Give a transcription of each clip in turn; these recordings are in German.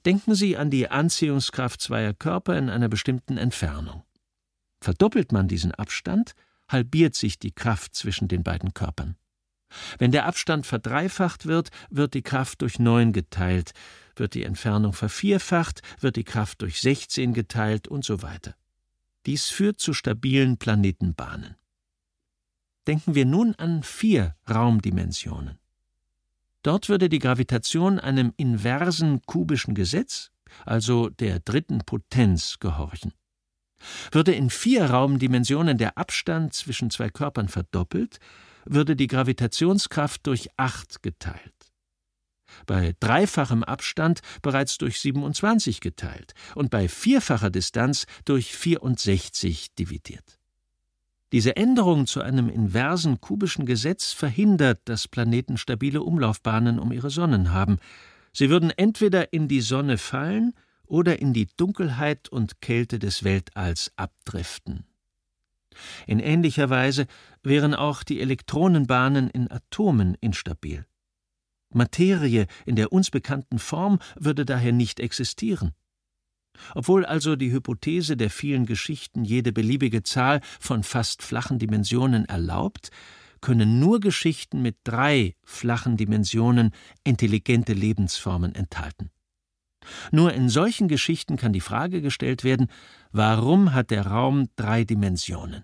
Denken Sie an die Anziehungskraft zweier Körper in einer bestimmten Entfernung. Verdoppelt man diesen Abstand, halbiert sich die Kraft zwischen den beiden Körpern. Wenn der Abstand verdreifacht wird, wird die Kraft durch 9 geteilt, wird die Entfernung vervierfacht, wird die Kraft durch 16 geteilt und so weiter. Dies führt zu stabilen Planetenbahnen. Denken wir nun an 4 Raumdimensionen. Dort würde die Gravitation einem inversen kubischen Gesetz, also der dritten Potenz, gehorchen. Würde in 4 Raumdimensionen der Abstand zwischen 2 Körpern verdoppelt, würde die Gravitationskraft durch 8 geteilt. Bei dreifachem Abstand bereits durch 27 geteilt und bei vierfacher Distanz durch 64 dividiert. Diese Änderung zu einem inversen kubischen Gesetz verhindert, dass Planeten stabile Umlaufbahnen um ihre Sonnen haben. Sie würden entweder in die Sonne fallen oder in die Dunkelheit und Kälte des Weltalls abdriften. In ähnlicher Weise wären auch die Elektronenbahnen in Atomen instabil. Materie in der uns bekannten Form würde daher nicht existieren. Obwohl also die Hypothese der vielen Geschichten jede beliebige Zahl von fast flachen Dimensionen erlaubt, können nur Geschichten mit 3 flachen Dimensionen intelligente Lebensformen enthalten. Nur in solchen Geschichten kann die Frage gestellt werden, warum hat der Raum 3 Dimensionen?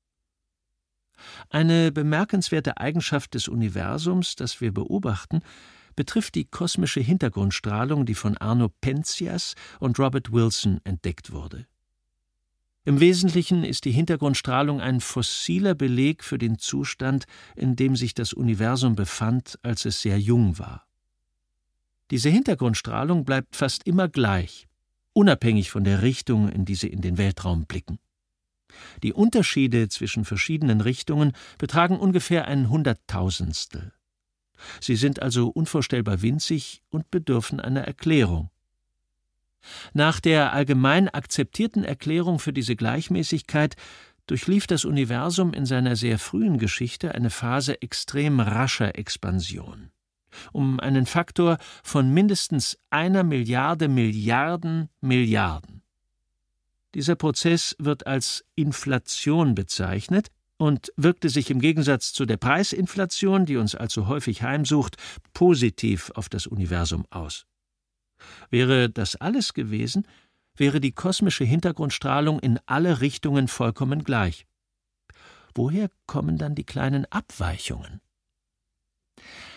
Eine bemerkenswerte Eigenschaft des Universums, das wir beobachten, betrifft die kosmische Hintergrundstrahlung, die von Arno Penzias und Robert Wilson entdeckt wurde. Im Wesentlichen ist die Hintergrundstrahlung ein fossiler Beleg für den Zustand, in dem sich das Universum befand, als es sehr jung war. Diese Hintergrundstrahlung bleibt fast immer gleich, unabhängig von der Richtung, in die sie in den Weltraum blicken. Die Unterschiede zwischen verschiedenen Richtungen betragen ungefähr ein Hunderttausendstel. Sie sind also unvorstellbar winzig und bedürfen einer Erklärung. Nach der allgemein akzeptierten Erklärung für diese Gleichmäßigkeit durchlief das Universum in seiner sehr frühen Geschichte eine Phase extrem rascher Expansion. Um einen Faktor von mindestens 1 Milliarde Milliarden Milliarden. Dieser Prozess wird als Inflation bezeichnet und wirkte sich im Gegensatz zu der Preisinflation, die uns allzu häufig heimsucht, positiv auf das Universum aus. Wäre das alles gewesen, wäre die kosmische Hintergrundstrahlung in alle Richtungen vollkommen gleich. Woher kommen dann die kleinen Abweichungen?